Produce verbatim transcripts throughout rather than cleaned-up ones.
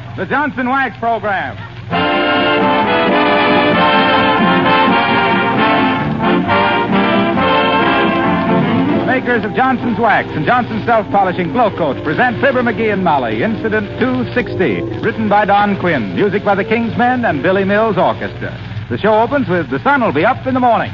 the Johnson Wax Program. Makers of Johnson's Wax and Johnson's Self-Polishing Glow Coat present Fibber McGee and Molly, Incident two sixty, written by Don Quinn, music by the King's Men and Billy Mills Orchestra. The show opens with The Sun Will Be Up in the Morning.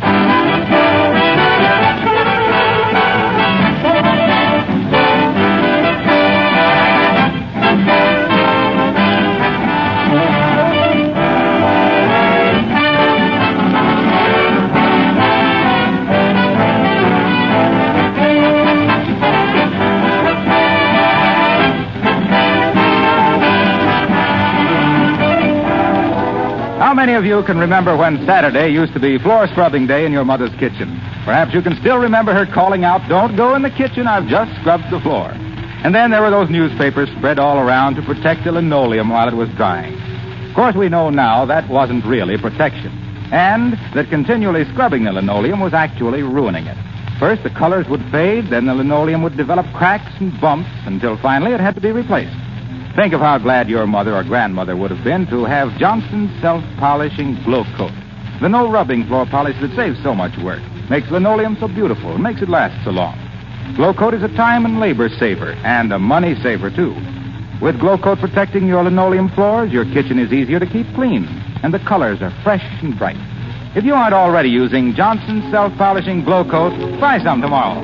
How many of you can remember when Saturday used to be floor scrubbing day in your mother's kitchen? Perhaps you can still remember her calling out, "Don't go in the kitchen, I've just scrubbed the floor." And then there were those newspapers spread all around to protect the linoleum while it was drying. Of course, we know now that wasn't really protection, and that continually scrubbing the linoleum was actually ruining it. First, the colors would fade, then the linoleum would develop cracks and bumps, until finally it had to be replaced. Think of how glad your mother or grandmother would have been to have Johnson's Self-Polishing Glow Coat. The no-rubbing floor polish that saves so much work, makes linoleum so beautiful, and makes it last so long. Glow Coat is a time and labor saver, and a money saver, too. With Glow Coat protecting your linoleum floors, your kitchen is easier to keep clean, and the colors are fresh and bright. If you aren't already using Johnson's Self-Polishing Glow Coat, try some tomorrow.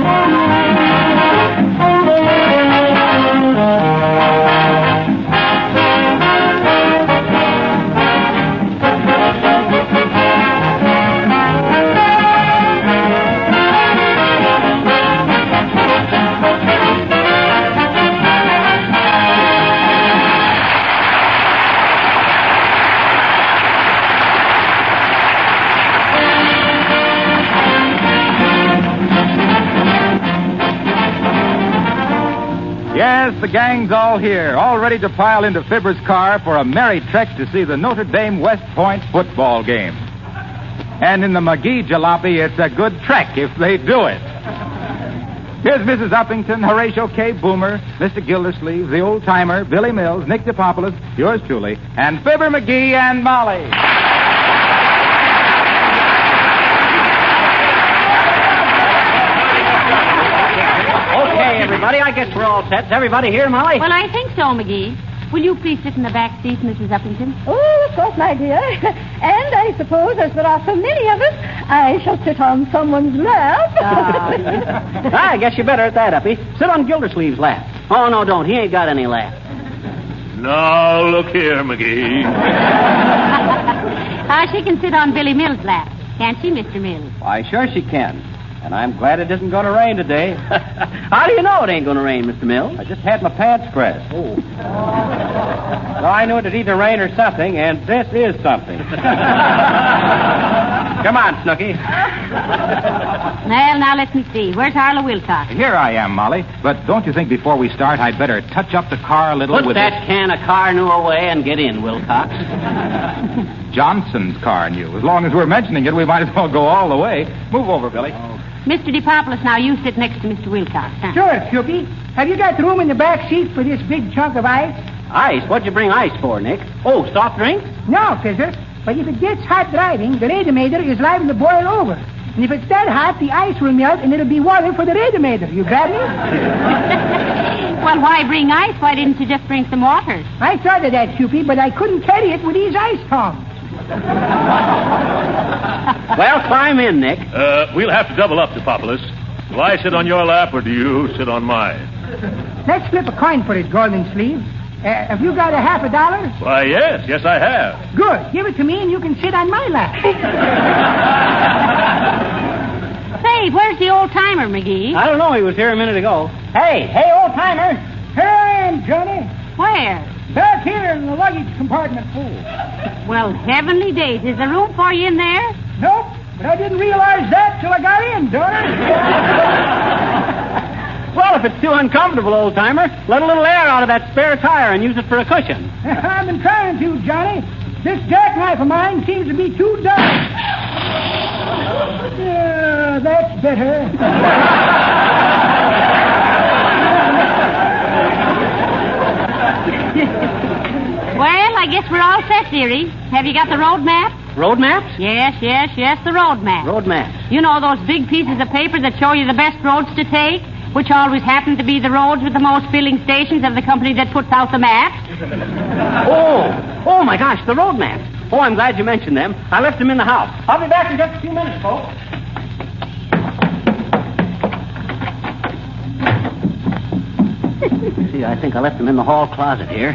Yes, the gang's all here, all ready to pile into Fibber's car for a merry trek to see the Notre Dame West Point football game. And in the McGee jalopy, it's a good trek if they do it. Here's Missus Uppington, Horatio K. Boomer, Mister Gildersleeve, the old-timer, Billy Mills, Nick DePopoulos, yours truly, and Fibber McGee and Molly. Everybody, I guess we're all set. Is everybody here, Molly? Well, I think so, McGee. Will you please sit in the back seat, Missus Uppington? Oh, of course, my dear. And I suppose, as there are so many of us, I shall sit on someone's lap. Uh, I guess you better at that, Uppy. Sit on Gildersleeve's lap. Oh, no, don't. He ain't got any lap. Now, look here, McGee. Ah, she can sit on Billy Mills' lap. Can't she, Mister Mills? Why, sure she can. And I'm glad it isn't going to rain today. How do you know it ain't going to rain, Mister Mills? I just had my pants pressed. Oh. Well, I knew it'd either rain or something, and this is something. Come on, Snooky. Well, now, let me see. Where's Arlo Wilcox? Here I am, Molly. But don't you think before we start, I'd better touch up the car a little Put with that it? can of car new away and get in, Wilcox. Johnson's car new. As long as we're mentioning it, we might as well go all the way. Move over, Billy. Oh. Mister DePopoulos, now you sit next to Mister Wilcox. Huh? Sure, Snoopy. Have you got room in the back seat for this big chunk of ice? Ice? What'd you bring ice for, Nick? Oh, soft drink? No, Fizzer. But if it gets hot driving, the radiator is liable to boil over. And if it's that hot, the ice will melt and it'll be water for the radiator. You got me? Well, why bring ice? Why didn't you just bring some water? I thought of that, Snoopy, but I couldn't carry it with these ice tongs. Well, climb in, Nick. Uh, we'll have to double up, DePopoulos. Will I sit on your lap, or do you sit on mine? Let's flip a coin for it, Golden Sleeve. Uh, have you got a half a dollar? Why, yes. Yes, I have. Good. Give it to me, and you can sit on my lap. Say, where's the old-timer, McGee? I don't know. He was here a minute ago. Hey, hey, old-timer. Here I am, Johnny. Where? Back here in the luggage compartment full. Well, heavenly days. Is there room for you in there? Nope, but I didn't realize that till I got in, daughter. Well, if it's too uncomfortable, old-timer, let a little air out of that spare tire and use it for a cushion. I've been trying to, Johnny. This jackknife of mine seems to be too dark. Yeah, that's better. Well, I guess we're all set, dearie. Have you got the road map? Road maps? Yes, yes, yes, the road map. Road maps. You know those big pieces of paper that show you the best roads to take, which always happen to be the roads with the most filling stations of the company that puts out the maps? Oh, oh my gosh, the road maps. Oh, I'm glad you mentioned them. I left them in the house. I'll be back in just a few minutes, folks. See, I think I left them in the hall closet here.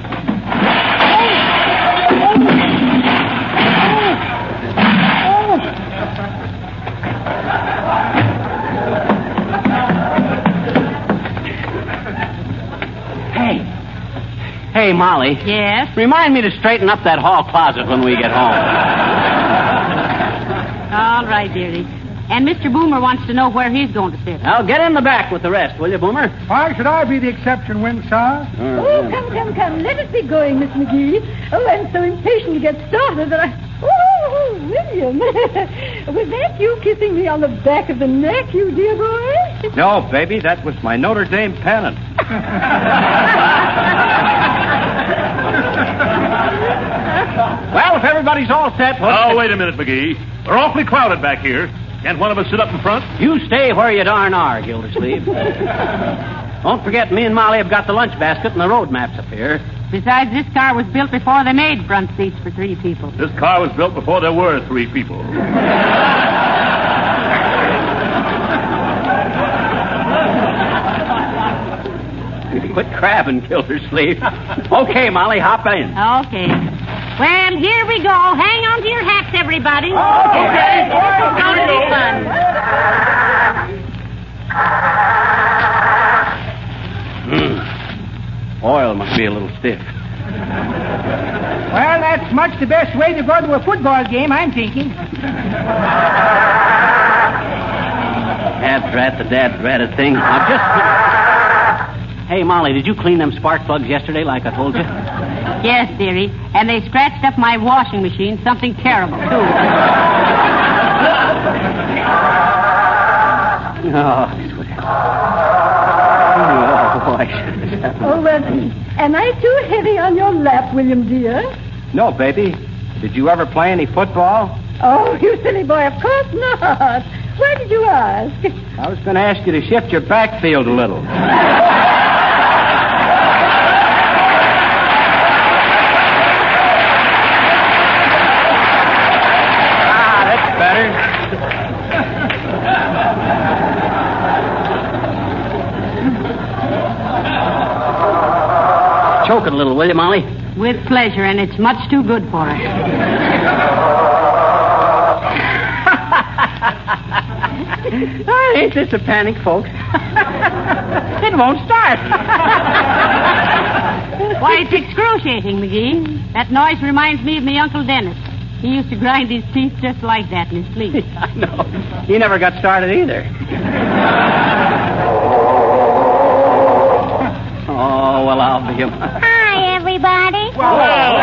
Hey. Hey, Molly. Yes? Remind me to straighten up that hall closet when we get home. All right, dearie. And Mister Boomer wants to know where he's going to sit. Now, get in the back with the rest, will you, Boomer? Why should I be the exception, Winsor? Oh, come, come, come. Let us be going, Miss McGee. Oh, I'm so impatient to get started that I... Oh, William. Was that you kissing me on the back of the neck, you dear boy? No, baby, that was my Notre Dame pennant. Well, if everybody's all set... Oh, wait a minute, McGee. We're awfully crowded back here. Can't one of us sit up in front? You stay where you darn are, Gildersleeve. Don't forget, me and Molly have got the lunch basket and the road maps up here. Besides, this car was built before they made front seats for three people. This car was built before there were three people. Quit crabbing, Gildersleeve. Okay, Molly, hop in. Okay. Well, here we go. Hang on to your hats, everybody. Okay. This is going to be fun. Mm. Oil must be a little stiff. Well, that's much the best way to go to a football game, I'm thinking. Dad drat the dad dratted thing. Now just... Hey, Molly, did you clean them spark plugs yesterday like I told you? Yes, dearie. And they scratched up my washing machine, something terrible, too. Oh, sweet. Oh, I should have... Oh, well, am I too heavy on your lap, William, dear? No, baby. Did you ever play any football? Oh, you silly boy, of course not. Why did you ask? I was going to ask you to shift your backfield a little. Choke it a little, will you, Molly? With pleasure, and it's much too good for us. Oh, ain't this a panic, folks? It won't start. Why, it's excruciating, McGee. That noise reminds me of my Uncle Dennis. He used to grind his teeth just like that in his sleep. I know. He never got started either. Oh, well, I'll be... Hi, everybody. Well,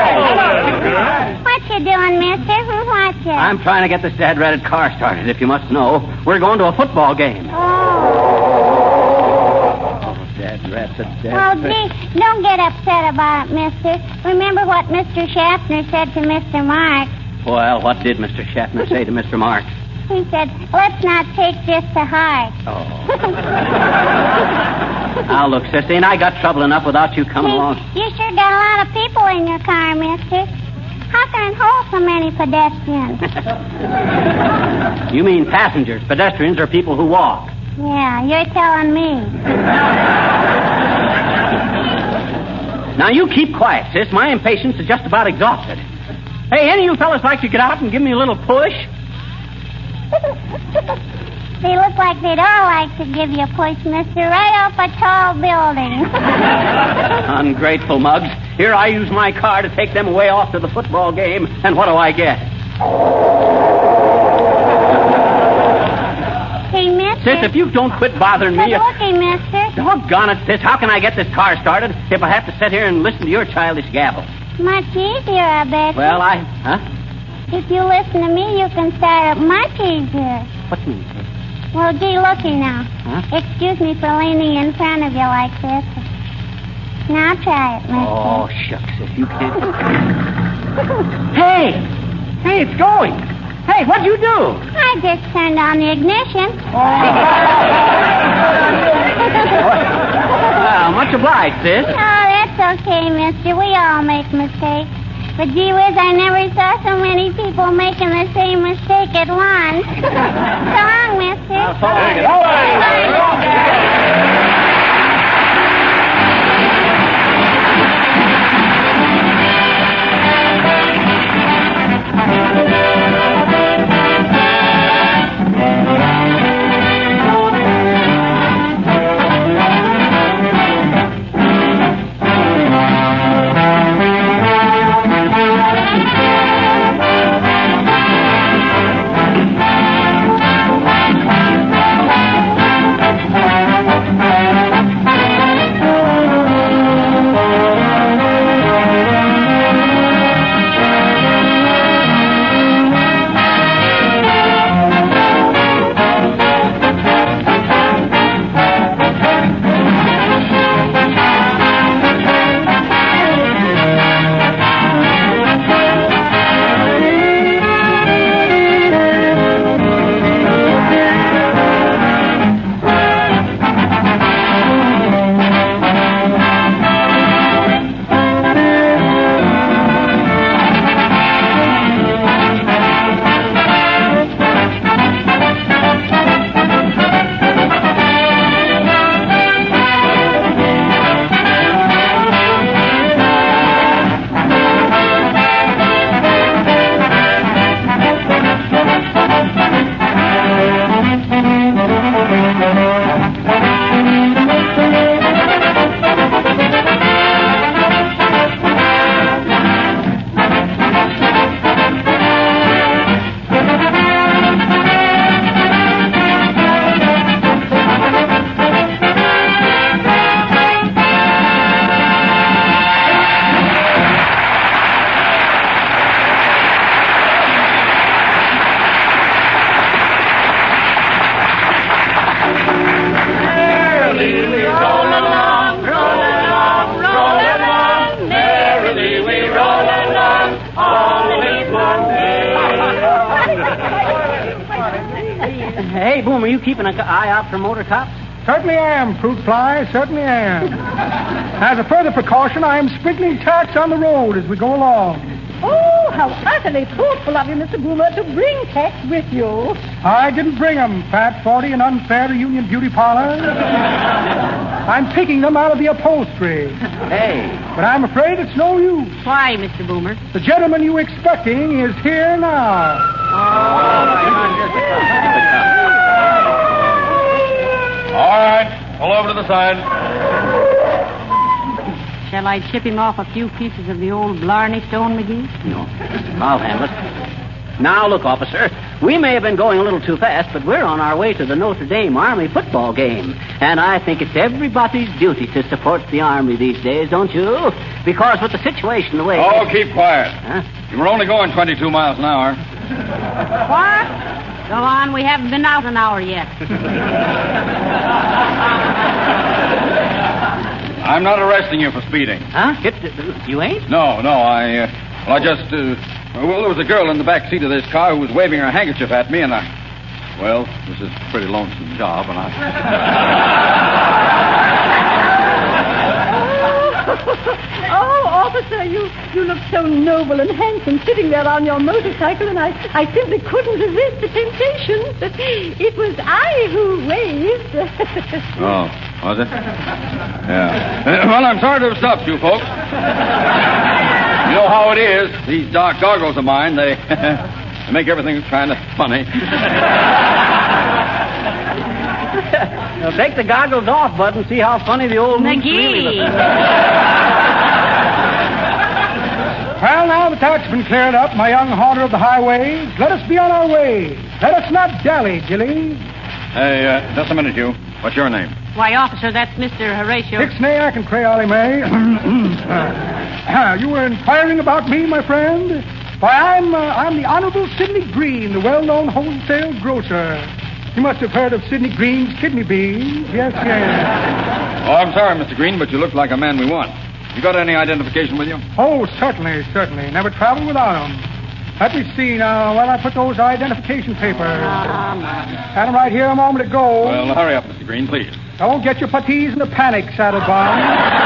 What you doing, mister? Who's watching? I'm trying to get this dad-ratted car started, if you must know. We're going to a football game. Oh. Oh, dad-ratted, dad Well, gee, don't get upset about it, mister. Remember what Mister Schaffner said to Mister Marks. Well, what did Mister Schaffner say to Mister Marks? He said, let's not take this to heart. Oh. Now, look, Sissy, and I got trouble enough without you coming along. You sure got a lot of people in your car, mister. How can it hold so many pedestrians? You mean passengers. Pedestrians are people who walk. Yeah, you're telling me. Now, you keep quiet, sis. My impatience is just about exhausted. Hey, any of you fellas like to get out and give me a little push? They look like they'd all like to give you a push, mister, right off a tall building. Ungrateful mugs. Here I use my car to take them away off to the football game, and what do I get? Hey, mister. Sis, if you don't quit bothering me... Good looking, mister. Doggone it, sis. How can I get this car started if I have to sit here and listen to your childish gabble? Much easier, I bet. Well, I... Huh? If you listen to me, you can start it much easier. What do you mean, sis? Well, gee, looky now. Huh? Excuse me for leaning in front of you like this. Now try it, mister. Oh, shucks, if you can't... Hey! Hey, it's going! Hey, what'd you do? I just turned on the ignition. Well, much obliged, sis. Oh, that's okay, mister. We all make mistakes. But gee whiz, I never saw so many people making the same mistake at once. So long, mister. So long. Hey, Boom, are you keeping an eye out for motor cops? Certainly am, Fruit Fly, certainly am. As a further precaution, I am sprinkling tacks on the road as we go along. Oh, how utterly thoughtful of you, Mister Boomer, to bring tacks with you. I didn't bring them, fat, forty, and unfair Union Beauty Parlor. I'm picking them out of the upholstery. Hey. But I'm afraid it's no use. Why, Mister Boomer? The gentleman you were expecting is here now. All right, pull over to the side. Shall I chip him off a few pieces of the old Blarney Stone, McGee? No, I'll handle it. Now, look, officer, we may have been going a little too fast, but we're on our way to the Notre Dame Army football game. And I think it's everybody's duty to support the Army these days, don't you? Because with the situation the way... Oh, keep quiet. Huh? You were only going twenty-two miles an hour. What? Go on, we haven't been out an hour yet. I'm not arresting you for speeding. Huh? It, you ain't? No, no, I... Uh, well, I just... Uh, well, there was a girl in the back seat of this car who was waving her handkerchief at me, and I... Well, this is a pretty lonesome job, and I... Oh, officer, you, you look so noble and handsome sitting there on your motorcycle, and I, I simply couldn't resist the temptation. It was I who waved. Oh, was it? Yeah. Uh, well, I'm sorry to have stopped you folks. You know how it is. These dark goggles of mine, they, they make everything kind of funny. Now, take the goggles off, Bud, and see how funny the old... McGee! Well, now the talk's been cleared up, my young haunter of the highways. Let us be on our way. Let us not dally, Gilly. Hey, uh, just a minute, you. What's your name? Why, officer, that's Mister Horatio. Ixnay, I can pray, Ollie May. uh, you were inquiring about me, my friend? Why, I'm uh, I'm the Honorable Sidney Green, the well-known wholesale grocer. You must have heard of Sidney Green's kidney beans. Yes, yes. Oh, I'm sorry, Mister Green, but you look like a man we want. You got any identification with you? Oh, certainly, certainly. Never traveled without them. Let me see now. Well, I put those identification papers. Had them right here a moment ago. Well, hurry up, Mister Green, please. Don't get your puttees in a panic, Saddlebound.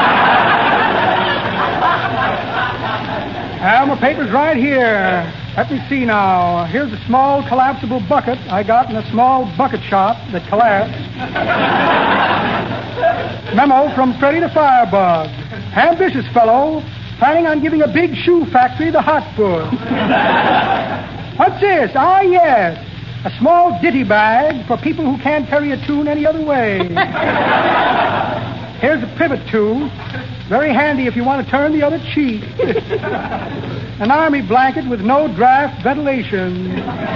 Have my papers right here. Let me see now. Here's a small collapsible bucket I got in a small bucket shop that collapsed. Memo from Freddie the Firebug. Ambitious fellow, planning on giving a big shoe factory the hot foot. What's this? Ah, yes. A small ditty bag for people who can't carry a tune any other way. Here's a pivot tube. Very handy if you want to turn the other cheek. An army blanket with no draft ventilation.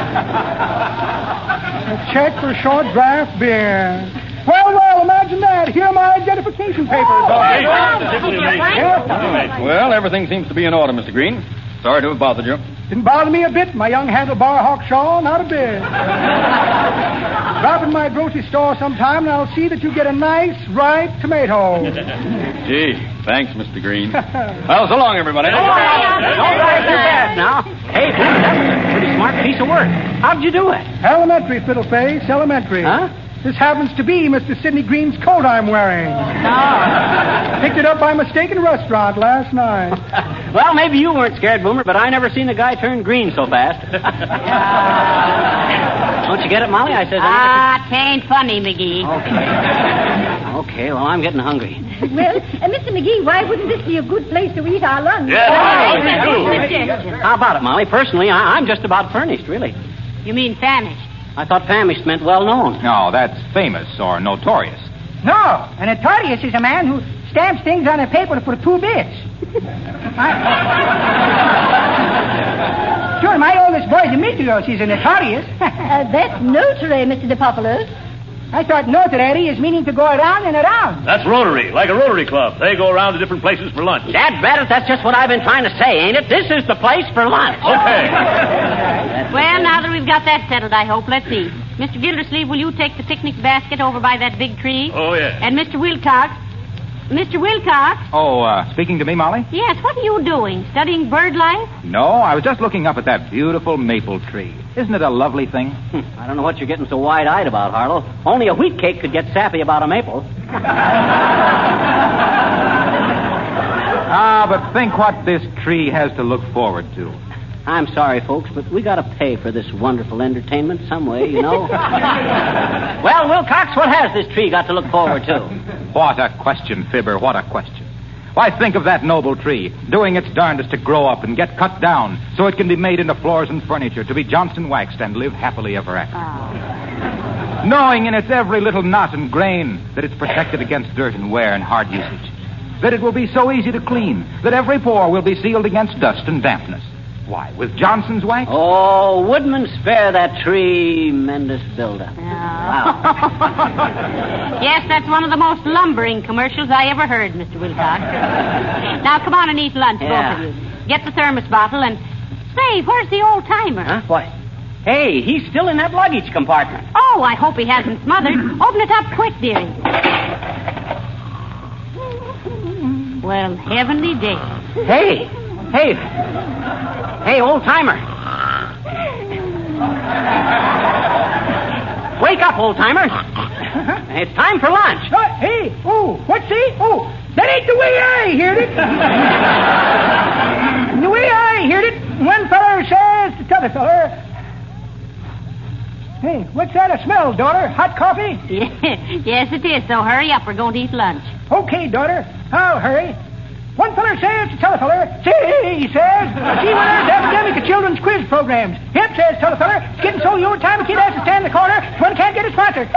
A check for short draft beer. Well, well, imagine that. Here are my identification papers. Oh, well, everything seems to be in order, Mister Green. Sorry to have bothered you. Didn't bother me a bit, my young handlebar Hawkshaw, not a bit. Drop in my grocery store sometime, and I'll see that you get a nice, ripe tomato. Gee, thanks, Mister Green. Well, so long, everybody. Don't drive too fast now. Hey, boy, that was a pretty smart piece of work. How'd you do it? Elementary, Fiddleface, elementary. Huh? This happens to be Mister Sidney Green's coat I'm wearing. Oh. Picked it up by mistake in a restaurant last night. Well, maybe you weren't scared, Boomer, but I never seen a guy turn green so fast. Don't you get it, Molly? I says... Ah, tain't funny, McGee. Okay. Okay, well, I'm getting hungry. Well, uh, Mister McGee, why wouldn't this be a good place to eat our lunch? Yeah. How about it, Molly? Personally, I- I'm just about furnished, really. You mean famished? I thought famished meant well-known. No, that's famous or notorious. No, a notorious is a man who stamps things on a paper for two bits. I... Sure, my oldest boy's a Demetrios. He's a notorious. uh, that's notary, Mister DePopulous. I thought notary is meaning to go around and around. That's Rotary, like a Rotary Club. They go around to different places for lunch. Dad, Braddock, that's just what I've been trying to say, ain't it? This is the place for lunch. Okay. Well, now that we've got that settled, I hope, let's see. Mister Gildersleeve, will you take the picnic basket over by that big tree? Oh, yeah. And Mister Wilcox. Mister Wilcox? Oh, uh, speaking to me, Molly? Yes, what are you doing? Studying bird life? No, I was just looking up at that beautiful maple tree. Isn't it a lovely thing? I don't know what you're getting so wide-eyed about, Harlow. Only a wheat cake could get sappy about a maple. Ah, but think what this tree has to look forward to. I'm sorry, folks, but we gotta pay for this wonderful entertainment some way, you know. Well, Wilcox, what has this tree got to look forward to? What a question, Fibber, what a question. Why, think of that noble tree, doing its darndest to grow up and get cut down so it can be made into floors and furniture, to be Johnson waxed and live happily ever after. Oh. Knowing in its every little knot and grain that it's protected against dirt and wear and hard usage. That it will be so easy to clean, that every pore will be sealed against dust and dampness. Why, with Johnson's wax? Oh, Woodman, spare that tremendous buildup. Oh. Wow. Yes, that's one of the most lumbering commercials I ever heard, Mister Wilcox. Now, come on and eat lunch, Yeah. both of you. Get the thermos bottle and... Say, where's the old timer? Huh? What? Hey, he's still in that luggage compartment. Oh, I hope he hasn't smothered. Open it up quick, dearie. Well, heavenly day. Hey, hey, hey, old timer. Wake up, old timer. It's time for lunch. Uh, hey, oh, what's he? Oh, that ain't the way I heard it. The way I heard it, one feller says to t'other feller, hey, what's that a smell, daughter? Hot coffee? Yes, it is, so hurry up. We're going to eat lunch. Okay, daughter, I'll hurry. One feller says to t'other feller, say, he says, see when there's epidemic of children's quiz programs. Yep, says t'other feller, it's getting so your time a kid has to stand in the corner, one can't get a sponsor.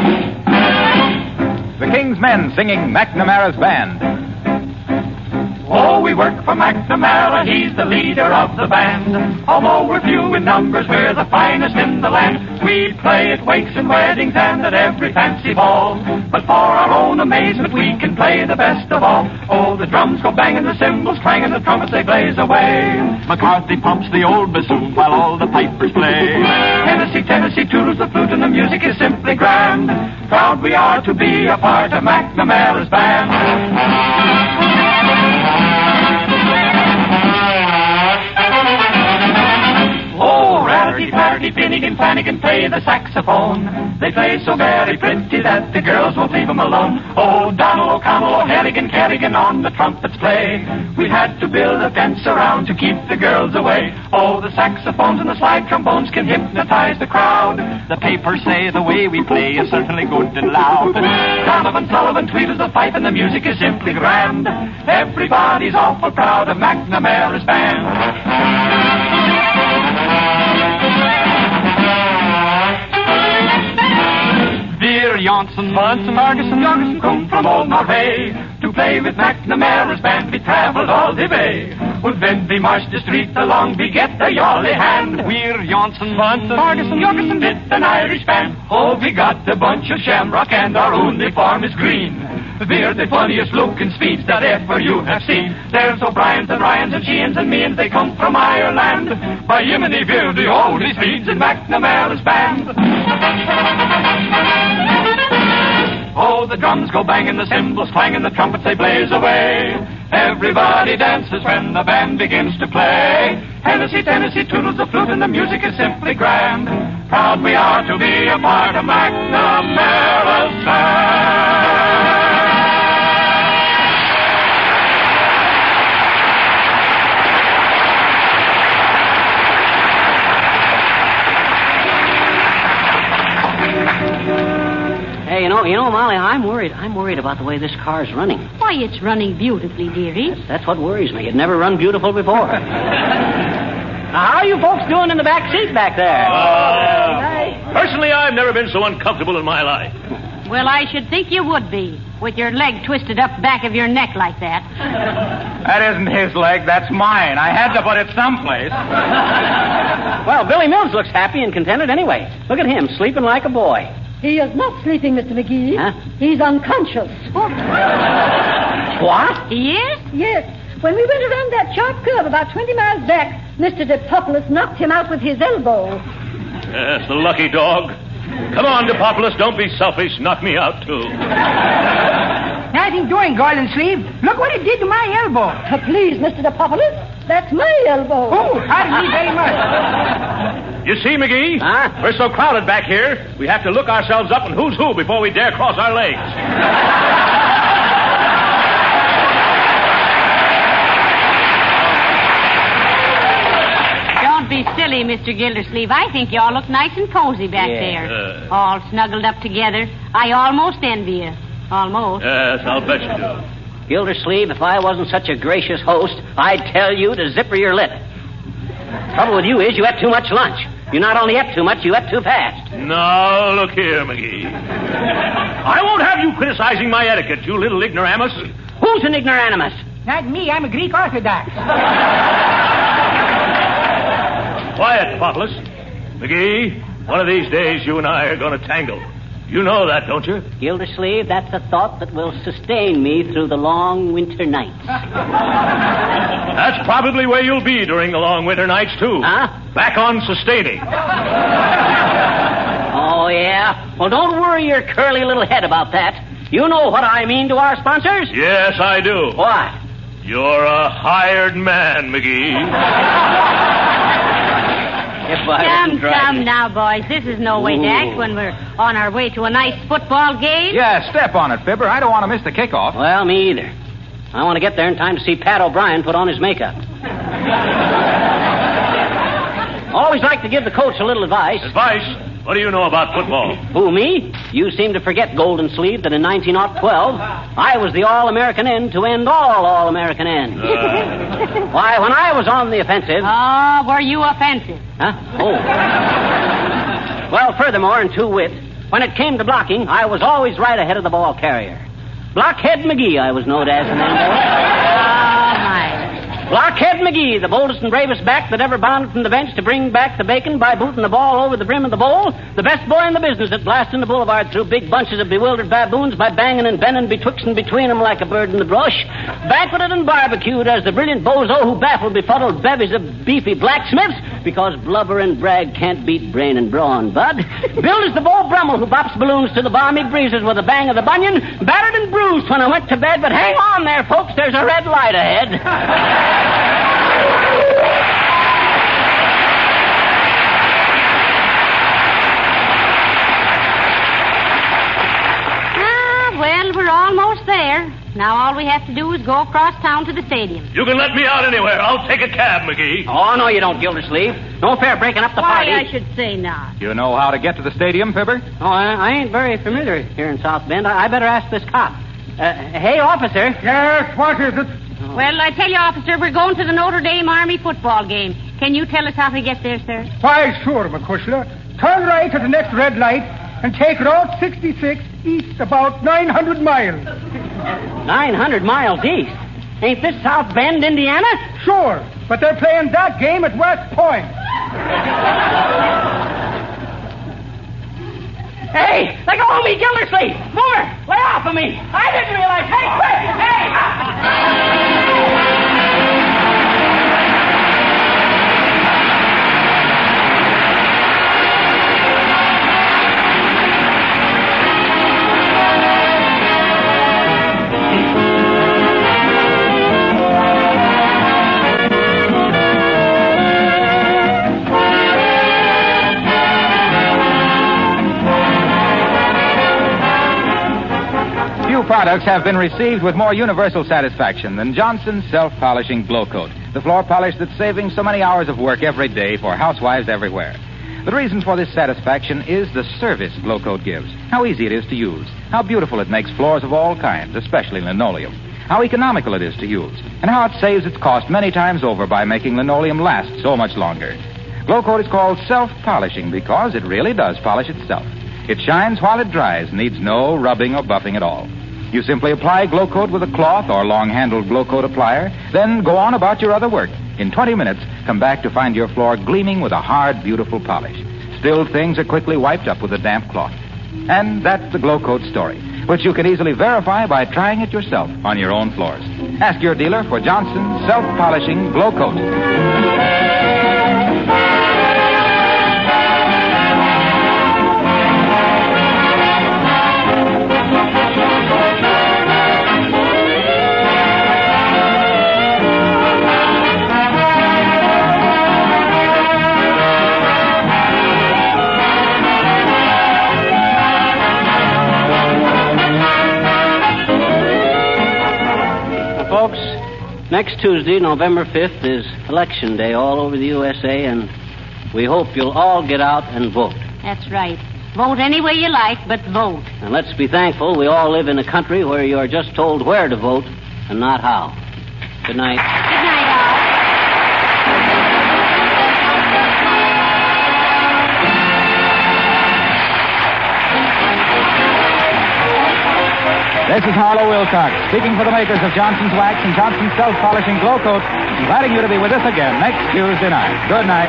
The King's Men singing McNamara's Band. Oh, we work for McNamara, he's the leader of the band. Although we're few in numbers, we're the finest in the land. We play at wakes and weddings and at every fancy ball. But for our own amazement, we can play the best of all. Oh, the drums go banging, the cymbals clanging, the trumpets they blaze away. McCarthy pumps the old bassoon while all the pipers play. Tennessee, Tennessee toodles the flute and the music is simply grand. Proud we are to be a part of McNamara's band. Oh, Rarity, Clarity, Finnegan, Flanagan play the saxophone. They play so very pretty that the girls won't leave them alone. Oh, Donald O'Connell, O'Harrigan, Kerrigan on the trumpets play. We had to build a fence around to keep the girls away. Oh, the saxophones and the slide trombones can hypnotize the crowd. The papers say the way we play is certainly good and loud. Donovan, Sullivan, Tweedles the fife, and the music is simply grand. Everybody's awful proud of McNamara's band. Dear Janssen, Munson, Ferguson, Jorgensen come from old Norway to play with McNamara's band. We traveled all the way. Well, then we marched the street along, we get a jolly hand. We're Janssen, Munson, Ferguson, Jorgensen, with an Irish band. Oh, we got a bunch of shamrock and our uniform is green. We're the funniest looking speeds that ever you have seen. There's O'Brien's and Ryans and Sheehan's and me, and they come from Ireland. By Yemeni, we're the only speeds in McNamara's band. Oh, the drums go banging, the cymbals clanging, the trumpets they blaze away. Everybody dances when the band begins to play. Tennessee, Tennessee toodles the flute and the music is simply grand. Proud we are to be a part of McNamara's band. Hey, you know, you know, Molly, I'm worried. I'm worried about the way this car's running. Why, it's running beautifully, dearie. That's, that's what worries me. It never run beautiful before. Now, how are you folks doing in the back seat back there? Uh, personally, I've never been so uncomfortable in my life. Well, I should think you would be, with your leg twisted up back of your neck like that. That isn't his leg, that's mine. I had to put it someplace. Well, Billy Mills looks happy and contented anyway. Look at him, sleeping like a boy. He is not sleeping, Mister McGee. Huh? He's unconscious. What? He is? Yes. When we went around that sharp curve about twenty miles back, Mister DePopulis knocked him out with his elbow. Yes, the lucky dog. Come on, DePopulis, don't be selfish. Knock me out, too. Nothing doing, Golden Sleeve. Look what it did to my elbow. Uh, please, Mister DePopulis, that's my elbow. Oh, pardon me very much. You see, McGee? Huh? We're so crowded back here, we have to look ourselves up and who's who before we dare cross our legs. Don't be silly, Mister Gildersleeve. I think you all look nice and cozy back Yeah. there. Uh. All snuggled up together. I almost envy you. Almost. Yes, I'll bet you do. Gildersleeve, if I wasn't such a gracious host, I'd tell you to zipper your lip. Trouble with you is you ate too much lunch. You not only ate too much, you ate too fast. Now, look here, McGee. I won't have you criticizing my etiquette, you little ignoramus. Who's an ignoramus? Not me. I'm a Greek Orthodox. Quiet, Populus. McGee, one of these days you and I are going to tangle. You know that, don't you? Gildersleeve, that's a thought that will sustain me through the long winter nights. That's probably where you'll be during the long winter nights, too. Huh? Back on sustaining. Oh, yeah? Well, don't worry your curly little head about that. You know what I mean to our sponsors? Yes, I do. What? You're a hired man, McGee. If I Come, wasn't driving. come now, boys. This is no way to act when we're on our way to a nice football game. Yeah, step on it, Fibber. I don't want to miss the kickoff. Well, me either. I want to get there in time to see Pat O'Brien put on his makeup. Always like to give the coach a little advice. Advice? What do you know about football? Who, me? You seem to forget, Golden Sleeve, that in nineteen twelve, I was the All-American end to end all All-American ends. Uh. Why, when I was on the offensive... Oh, were you offensive? Huh? Oh. Well, furthermore, and to wit, when it came to blocking, I was always right ahead of the ball carrier. Blockhead McGee, I was known as in them days. Oh, Blockhead McGee, the boldest and bravest back that ever bounded from the bench to bring back the bacon by booting the ball over the brim of the bowl. The best boy in the business at blasting the boulevard through big bunches of bewildered baboons by banging and bending betwixt and between them like a bird in the brush. Banqueted and barbecued as the brilliant bozo who baffled befuddled bevies of beefy blacksmiths because blubber and brag can't beat brain and brawn, bud. Billed as the Beau Brummel who bops balloons to the balmy breezes with a bang of the bunion. Battered and bruised when I went to bed, but hang on there, folks, there's a red light ahead. Ah, well, we're almost there. Now all we have to do is go across town to the stadium. You can let me out anywhere. I'll take a cab, McGee. Oh, no, you don't, Gildersleeve. No fair breaking up the Why, party. I should say not. You know how to get to the stadium, Fibber? Oh, I, I ain't very familiar here in South Bend. I, I better ask this cop. Uh, hey, officer. Yes, what is it? Well, I tell you, officer, we're going to the Notre Dame Army football game. Can you tell us how to get there, sir? Why, sure, McCushla. Turn right at the next red light and take Route sixty-six east about nine hundred miles. nine hundred miles east? Ain't this South Bend, Indiana? Sure, but they're playing that game at West Point. Hey, let go of me, Gildersleeve! Boomer, lay off of me! I didn't realize. Hey, quick! Hey! Products have been received with more universal satisfaction than Johnson's self-polishing glow coat, the floor polish that's saving so many hours of work every day for housewives everywhere. The reason for this satisfaction is the service glow coat gives. How easy it is to use, how beautiful it makes floors of all kinds, especially linoleum, how economical it is to use, and how it saves its cost many times over by making linoleum last so much longer. Glow coat is called self-polishing because it really does polish itself. It shines while it dries, needs no rubbing or buffing at all. You simply apply glow coat with a cloth or long-handled glow coat applier, then go on about your other work. In twenty minutes, come back to find your floor gleaming with a hard, beautiful polish. Spilled things are quickly wiped up with a damp cloth. And that's the glow coat story, which you can easily verify by trying it yourself on your own floors. Ask your dealer for Johnson's self-polishing glow coat. Folks, next Tuesday, November fifth, is Election Day all over the U S A, and we hope you'll all get out and vote. That's right. Vote any way you like, but vote. And let's be thankful we all live in a country where you're just told where to vote and not how. Good night. Good night, Al. This is Harlow Wilcox, speaking for the makers of Johnson's Wax and Johnson's Self-Polishing Glow Coat, inviting you to be with us again next Tuesday night. Good night.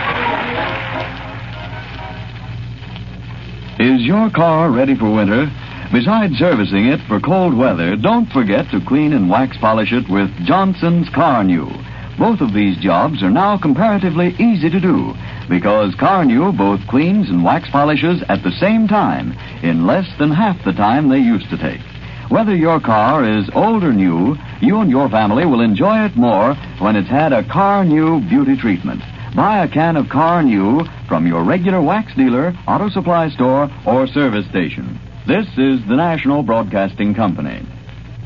Is your car ready for winter? Besides servicing it for cold weather, don't forget to clean and wax polish it with Johnson's Car-New. Both of these jobs are now comparatively easy to do because Car-New both cleans and wax polishes at the same time in less than half the time they used to take. Whether your car is old or new, you and your family will enjoy it more when it's had a Car-New beauty treatment. Buy a can of Car-New from your regular wax dealer, auto supply store, or service station. This is the National Broadcasting Company.